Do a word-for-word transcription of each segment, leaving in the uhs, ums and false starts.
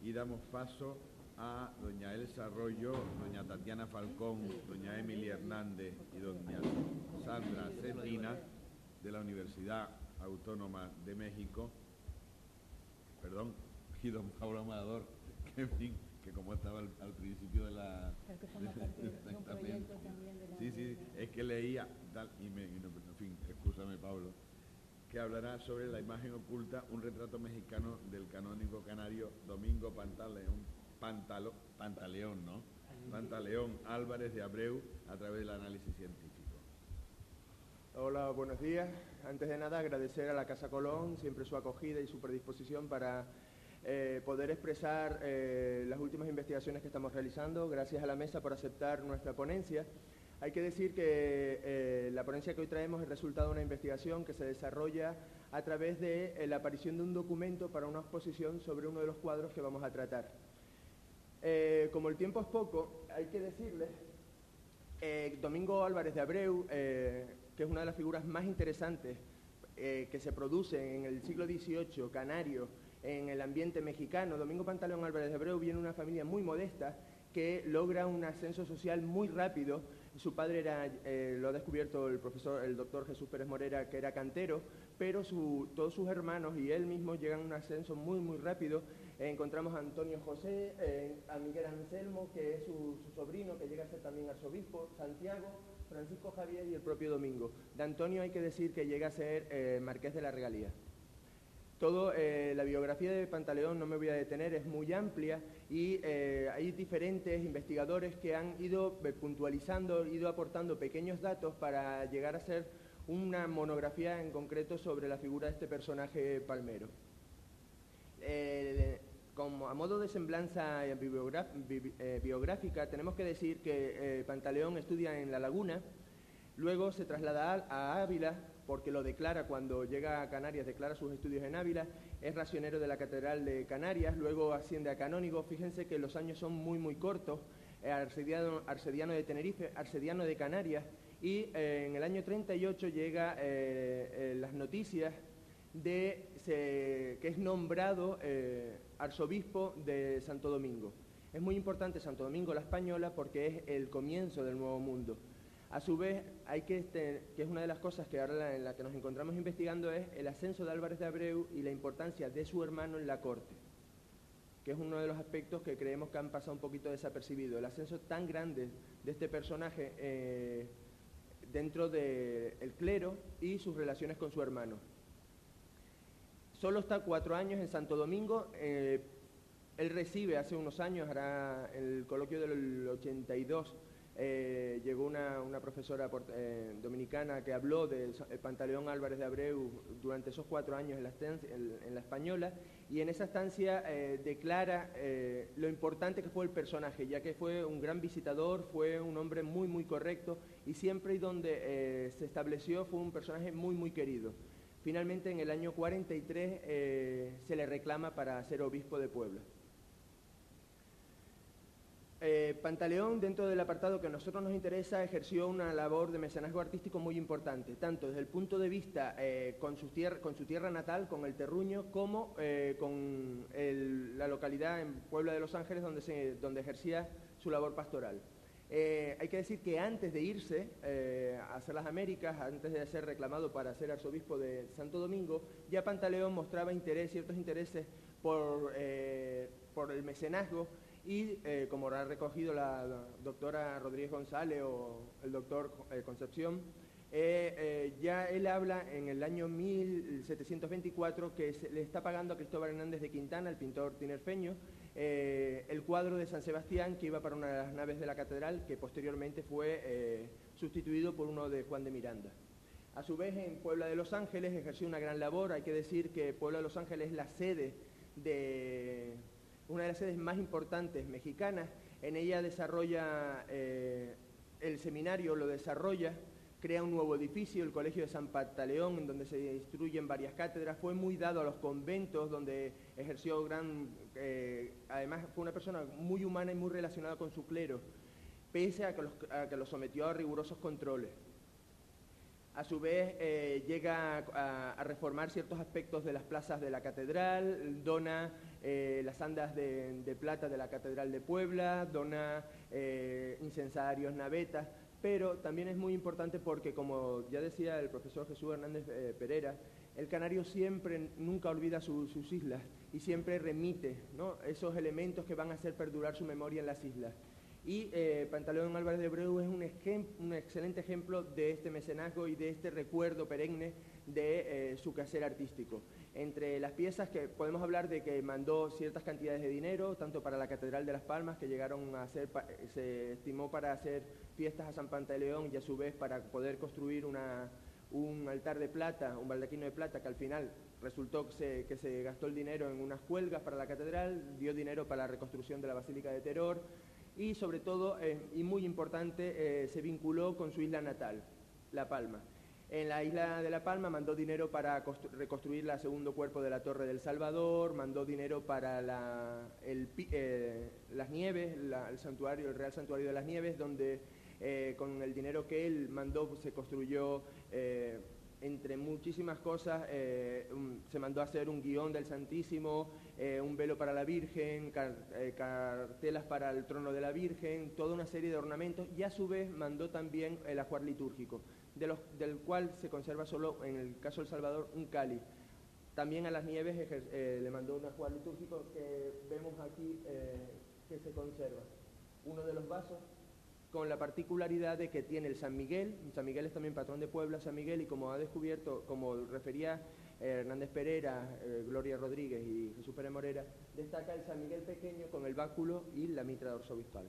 y damos paso a doña Elsa Arroyo, doña Tatiana Falcón, doña Emilia Hernández y doña Sandra Cetina de la Universidad Autónoma de México, perdón, y don Pablo Amador, que en fin, que como estaba al, al principio de la... Exactamente. Sí, sí, es que leía, tal, y me, y no, en fin, excúsame Pablo, que hablará sobre la imagen oculta, un retrato mexicano del canónigo canario Domingo Pantaleón, Pantalo, Pantaleón, ¿no? Pantaleón Álvarez de Abreu, a través del análisis científico. Hola, buenos días. Antes de nada, agradecer a la Casa Colón siempre su acogida y su predisposición para eh, poder expresar eh, las últimas investigaciones que estamos realizando. Gracias a la mesa por aceptar nuestra ponencia. Hay que decir que eh, la ponencia que hoy traemos es resultado de una investigación que se desarrolla a través de eh, la aparición de un documento para una exposición sobre uno de los cuadros que vamos a tratar. Eh, como el tiempo es poco, hay que decirles, eh, Domingo Álvarez de Abreu, eh, que es una de las figuras más interesantes eh, que se producen en el siglo dieciocho, canario, en el ambiente mexicano. Domingo Pantaleón Álvarez de Abreu viene de una familia muy modesta que logra un ascenso social muy rápido. Su padre era, eh, lo ha descubierto el profesor, el doctor Jesús Pérez Morera, que era cantero, pero su, todos sus hermanos y él mismo llegan a un ascenso muy, muy rápido. Eh, encontramos a Antonio José, eh, a Miguel Anselmo, que es su, su sobrino, que llega a ser también arzobispo, Santiago, Francisco Javier y el propio Domingo. De Antonio hay que decir que llega a ser eh, marqués de la Regalía. Todo, eh, la biografía de Pantaleón, no me voy a detener, es muy amplia y eh, hay diferentes investigadores que han ido eh, puntualizando, ido aportando pequeños datos para llegar a ser una monografía en concreto sobre la figura de este personaje palmero. Eh, como a modo de semblanza bibliograf, bi, eh, biográfica, tenemos que decir que eh, Pantaleón estudia en La Laguna, luego se traslada a, a Ávila, porque lo declara cuando llega a Canarias, declara sus estudios en Ávila, es racionero de la Catedral de Canarias, luego asciende a canónigo. Fíjense que los años son muy muy cortos, eh, arcediano, arcediano de Tenerife, arcediano de Canarias, y eh, en el año treinta y ocho llega eh, eh, las noticias de se, que es nombrado eh, arzobispo de Santo Domingo. Es muy importante Santo Domingo la Española porque es el comienzo del Nuevo Mundo. A su vez, hay que, este, que es una de las cosas que ahora la, en la que nos encontramos investigando, es el ascenso de Álvarez de Abreu y la importancia de su hermano en la corte, que es uno de los aspectos que creemos que han pasado un poquito desapercibido, el ascenso tan grande de este personaje eh, dentro del clero y sus relaciones con su hermano. Solo está cuatro años en Santo Domingo. Eh, él recibe hace unos años, hará el coloquio del ochenta y dos, eh, llegó una, una profesora eh, dominicana que habló de Pantaleón Álvarez de Abreu durante esos cuatro años en la, estancia, en, en la Española, y en esa estancia eh, declara eh, lo importante que fue el personaje, ya que fue un gran visitador, fue un hombre muy muy correcto, y siempre y donde eh, se estableció fue un personaje muy muy querido. Finalmente, en el año cuarenta y tres eh, se le reclama para ser obispo de Puebla. Eh, Pantaleón, dentro del apartado que a nosotros nos interesa, ejerció una labor de mecenazgo artístico muy importante, tanto desde el punto de vista eh, con, su tierra, con su tierra natal, con el Terruño, como eh, con el, la localidad en Puebla de Los Ángeles, donde, se, donde ejercía su labor pastoral. Eh, hay que decir que antes de irse eh, a hacer las Américas, antes de ser reclamado para ser arzobispo de Santo Domingo, ya Pantaleón mostraba interés, ciertos intereses por, eh, por el mecenazgo, y eh, como ha recogido la, la doctora Rodríguez González o el doctor eh, Concepción, eh, eh, ya él habla en el año mil setecientos veinticuatro que se le está pagando a Cristóbal Hernández de Quintana, el pintor tinerfeño, eh, el cuadro de San Sebastián que iba para una de las naves de la catedral, que posteriormente fue eh, sustituido por uno de Juan de Miranda. A su vez, en Puebla de Los Ángeles ejerció una gran labor. Hay que decir que Puebla de Los Ángeles es la sede de... una de las sedes más importantes mexicanas. En ella desarrolla eh, el seminario, lo desarrolla, crea un nuevo edificio, el Colegio de San Pantaleón, en donde se instruyen varias cátedras. Fue muy dado a los conventos, donde ejerció gran... Eh, además, fue una persona muy humana y muy relacionada con su clero, pese a que los, a que los sometió a rigurosos controles. A su vez, eh, llega a, a reformar ciertos aspectos de las plazas de la catedral, dona eh, las andas de, de plata de la Catedral de Puebla, dona eh, incensarios, navetas, pero también es muy importante porque, como ya decía el profesor Jesús Hernández eh, Pereira, el canario siempre, nunca olvida su, sus islas y siempre remite, ¿no?, esos elementos que van a hacer perdurar su memoria en las islas. Y eh, Pantaleón Álvarez de Abreu es un, un excelente ejemplo de este mecenazgo y de este recuerdo perenne de eh, su quehacer artístico. Entre las piezas que podemos hablar de que mandó ciertas cantidades de dinero, tanto para la Catedral de Las Palmas, que llegaron a hacer, se estimó para hacer fiestas a San Pantaleón, y a su vez para poder construir una, un altar de plata, un baldaquino de plata, que al final resultó que se, que se gastó el dinero en unas cuelgas para la catedral, dio dinero para la reconstrucción de la Basílica de Teror, y sobre todo, eh, y muy importante, eh, se vinculó con su isla natal, La Palma. En la isla de La Palma mandó dinero para reconstruir el segundo cuerpo de la Torre del Salvador, mandó dinero para la, el, eh, las Nieves, la, el santuario, el Real Santuario de las Nieves, donde eh, con el dinero que él mandó se construyó, eh, entre muchísimas cosas, eh, un, se mandó a hacer un guión del Santísimo, eh, un velo para la Virgen, car, eh, cartelas para el trono de la Virgen, toda una serie de ornamentos, y a su vez mandó también el ajuar litúrgico, de los, del cual se conserva solo, en el caso del Salvador, un cáliz. También a las Nieves eh, le mandó un ajuar litúrgico que vemos aquí eh, que se conserva. Uno de los vasos, con la particularidad de que tiene el San Miguel. San Miguel es también patrón de Puebla, San Miguel, y como ha descubierto, como refería eh, Hernández Pereira, eh, Gloria Rodríguez y Jesús Pérez Morera, destaca el San Miguel pequeño con el báculo y la mitra arzobispal.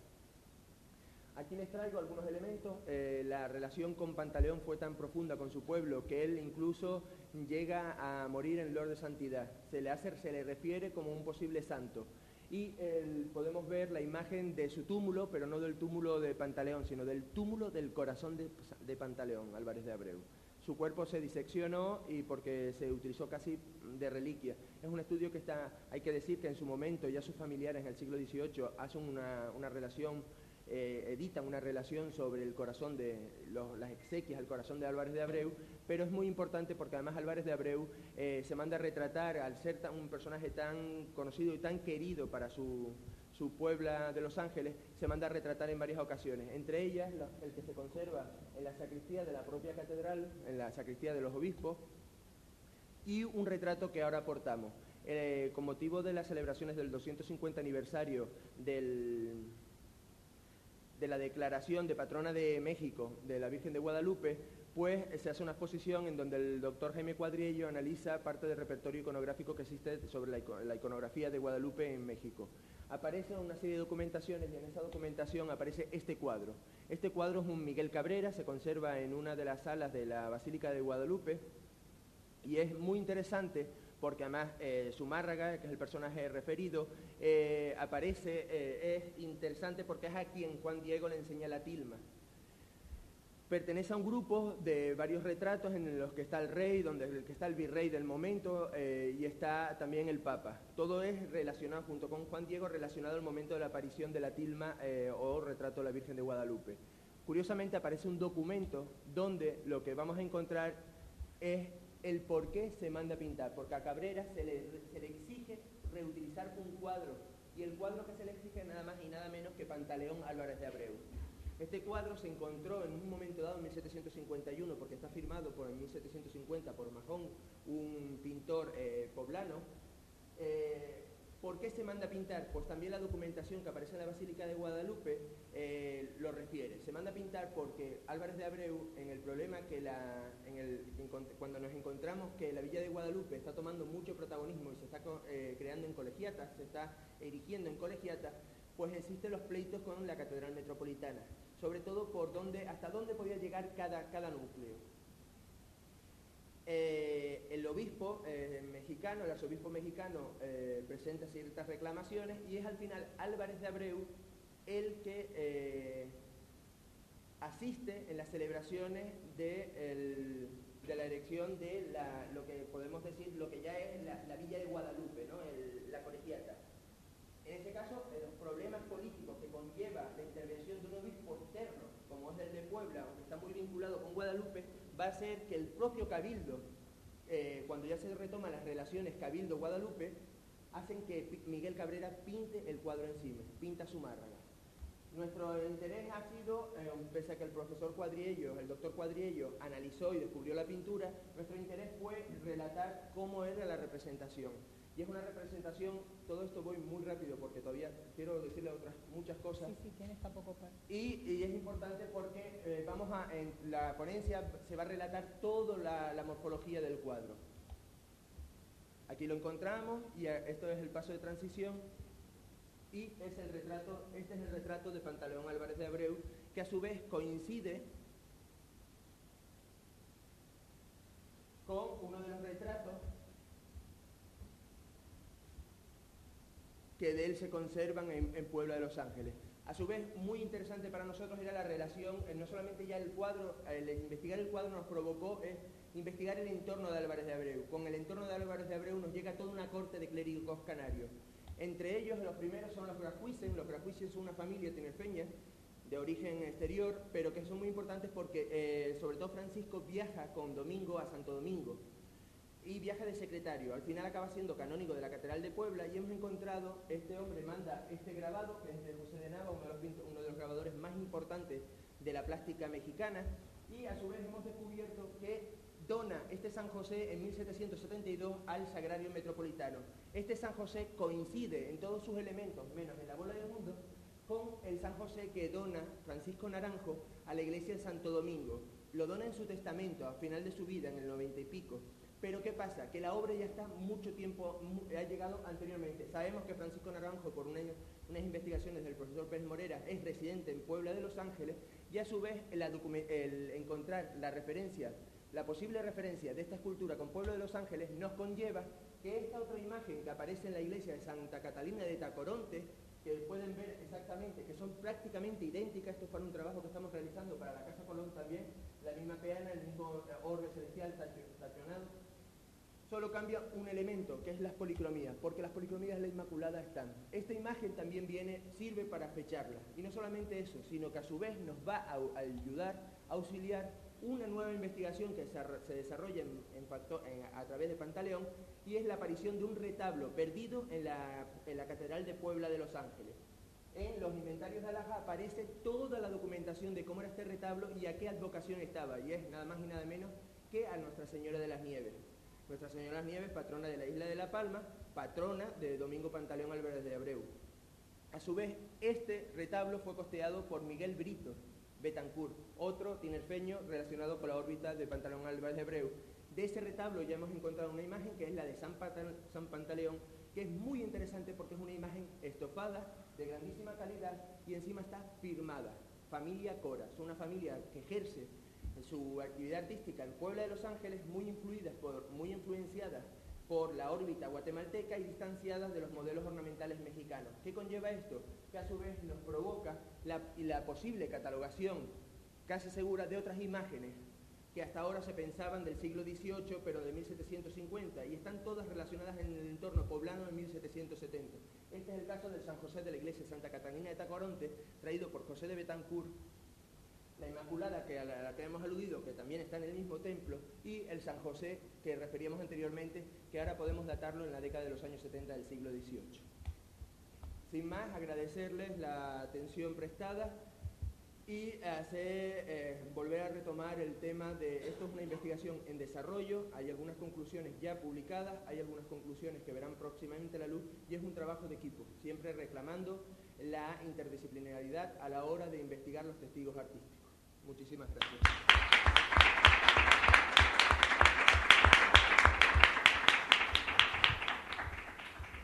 Aquí les traigo algunos elementos. Eh, la relación con Pantaleón fue tan profunda con su pueblo que él incluso llega a morir en Lor de Santidad. Se le, hace, se le refiere como un posible santo. Y el, podemos ver la imagen de su túmulo, pero no del túmulo de Pantaleón, sino del túmulo del corazón de, de Pantaleón, Álvarez de Abreu. Su cuerpo se diseccionó y porque se utilizó casi de reliquia. Es un estudio que está, hay que decir que en su momento ya sus familiares en el siglo dieciocho hacen una, una relación, eh, editan una relación sobre el corazón de los, las exequias al corazón de Álvarez de Abreu, pero es muy importante porque además Álvarez de Abreu eh, se manda a retratar, al ser tan, un personaje tan conocido y tan querido para su, su Puebla de Los Ángeles, se manda a retratar en varias ocasiones, entre ellas la, el que se conserva en la sacristía de la propia catedral, en la sacristía de los obispos, y un retrato que ahora portamos. Eh, con motivo de las celebraciones del doscientos cincuenta aniversario del... de la declaración de patrona de México, de la Virgen de Guadalupe, pues se hace una exposición en donde el doctor Jaime Cuadriello analiza parte del repertorio iconográfico que existe sobre la, la iconografía de Guadalupe en México. Aparece una serie de documentaciones y en esa documentación aparece este cuadro. Este cuadro es un Miguel Cabrera, se conserva en una de las salas de la Basílica de Guadalupe y es muy interesante porque además eh, Zumárraga, que es el personaje referido, eh, aparece, eh, es interesante porque es a quien Juan Diego le enseña la tilma. Pertenece a un grupo de varios retratos en los que está el rey, donde el que está el virrey del momento eh, y está también el papa. Todo es relacionado, junto con Juan Diego, relacionado al momento de la aparición de la tilma eh, o retrato de la Virgen de Guadalupe. Curiosamente aparece un documento donde lo que vamos a encontrar es el por qué se manda a pintar, porque a Cabrera se le, se le exige reutilizar un cuadro, y el cuadro que se le exige es nada más y nada menos que Pantaleón Álvarez de Abreu. Este cuadro se encontró en un momento dado en mil setecientos cincuenta y uno, porque está firmado por, en mil setecientos cincuenta por Majón, un pintor eh, poblano. Eh, ¿Por qué se manda a pintar? Pues también la documentación que aparece en la Basílica de Guadalupe eh, lo refiere. Se manda a pintar porque Álvarez de Abreu, en el problema que la, en el, en, cuando nos encontramos que la Villa de Guadalupe está tomando mucho protagonismo y se está eh, creando en colegiatas, se está erigiendo en colegiatas, pues existen los pleitos con la Catedral Metropolitana, sobre todo por dónde, hasta dónde podía llegar cada, cada núcleo. Eh, el obispo eh, mexicano, el arzobispo mexicano, eh, presenta ciertas reclamaciones y es al final Álvarez de Abreu el que eh, asiste en las celebraciones de, el, de la erección de la, lo que podemos decir, lo que ya es la, la Villa de Guadalupe, ¿no? el, la colegiata. En este caso, eh, los problemas políticos que conlleva la intervención de un obispo externo, como es el de Puebla, aunque está muy vinculado con Guadalupe, va a hacer que el propio Cabildo, eh, cuando ya se retoman las relaciones Cabildo-Guadalupe, hacen que Miguel Cabrera pinte el cuadro encima, pinta Zumárraga. Nuestro interés ha sido, eh, pese a que el profesor Cuadriello, el doctor Cuadriello, analizó y descubrió la pintura, nuestro interés fue relatar cómo era la representación. Y es una representación, todo esto voy muy rápido porque todavía quiero decirle otras muchas cosas. Sí, sí, tienes tampoco para... Y, y es importante porque eh, vamos a, en la ponencia se va a relatar toda la, la morfología del cuadro. Aquí lo encontramos y esto es el paso de transición. Y es el retrato, este es el retrato de Pantaleón Álvarez de Abreu, que a su vez coincide con uno de los retratos que de él se conservan en, en Puebla de Los Ángeles. A su vez, muy interesante para nosotros era la relación, eh, no solamente ya el cuadro, el investigar el cuadro nos provocó eh, investigar el entorno de Álvarez de Abreu. Con el entorno de Álvarez de Abreu nos llega toda una corte de clérigos canarios. Entre ellos, los primeros son los Grajuisen. Los Grajuisen son una familia tinerfeña de origen exterior, pero que son muy importantes porque, eh, sobre todo Francisco, viaja con Domingo a Santo Domingo y viaja de secretario. Al final acaba siendo canónigo de la Catedral de Puebla y hemos encontrado, este hombre manda este grabado, que es de José de Nava, uno de los, uno de los grabadores más importantes de la plástica mexicana, y a su vez hemos descubierto que dona este San José en mil setecientos setenta y dos al Sagrario Metropolitano. Este San José coincide en todos sus elementos, menos en la bola del mundo, con el San José que dona Francisco Naranjo a la iglesia de Santo Domingo. Lo dona en su testamento, al final de su vida, en el noventa y pico. Pero ¿qué pasa? Que la obra ya está mucho tiempo, ha llegado anteriormente. Sabemos que Francisco Naranjo, por una, unas investigaciones del profesor Pérez Morera, es residente en Puebla de Los Ángeles, y a su vez la el encontrar la referencia, la posible referencia de esta escultura con Pueblo de Los Ángeles nos conlleva que esta otra imagen que aparece en la iglesia de Santa Catalina de Tacoronte, que pueden ver exactamente, que son prácticamente idénticas, esto es para un trabajo que estamos realizando para la Casa Colón también, la misma peana, el mismo orbe celestial tacionado, solo cambia un elemento, que es las policromías, porque las policromías de la Inmaculada están. Esta imagen también viene, sirve para fecharla, y no solamente eso, sino que a su vez nos va a ayudar, a auxiliar una nueva investigación que se desarrolla en, en factor, en, a través de Pantaleón, y es la aparición de un retablo perdido en la, en la Catedral de Puebla de Los Ángeles. En los inventarios de Alhaja aparece toda la documentación de cómo era este retablo y a qué advocación estaba, y es nada más y nada menos que a Nuestra Señora de las Nieves. Nuestra Señora de las Nieves, patrona de la isla de La Palma, patrona de Domingo Pantaleón Álvarez de Abreu. A su vez, este retablo fue costeado por Miguel Brito Betancourt, otro tinerfeño relacionado con la órbita de Pantaleón Álvarez de Abreu. De ese retablo ya hemos encontrado una imagen que es la de San, Pantal San Pantaleón, que es muy interesante porque es una imagen estofada, de grandísima calidad, y encima está firmada. Familia Cora, es una familia que ejerce su actividad artística en Puebla de Los Ángeles, muy influidas por, muy influenciadas por la órbita guatemalteca y distanciadas de los modelos ornamentales mexicanos. ¿Qué conlleva esto? Que a su vez nos provoca la, la posible catalogación casi segura de otras imágenes que hasta ahora se pensaban del siglo dieciocho, pero de mil setecientos cincuenta, y están todas relacionadas en el entorno poblano de mil setecientos setenta. Este es el caso del San José de la iglesia de Santa Catalina de Tacoronte, traído por José de Betancourt, la Inmaculada, que a la, a la que hemos aludido, que también está en el mismo templo, y el San José, que referíamos anteriormente, que ahora podemos datarlo en la década de los años setenta del siglo dieciocho. Sin más, agradecerles la atención prestada y hacer, eh, volver a retomar el tema de, esto es una investigación en desarrollo, hay algunas conclusiones ya publicadas, hay algunas conclusiones que verán próximamente la luz, y es un trabajo de equipo, siempre reclamando la interdisciplinaridad a la hora de investigar los testigos artísticos. Muchísimas gracias.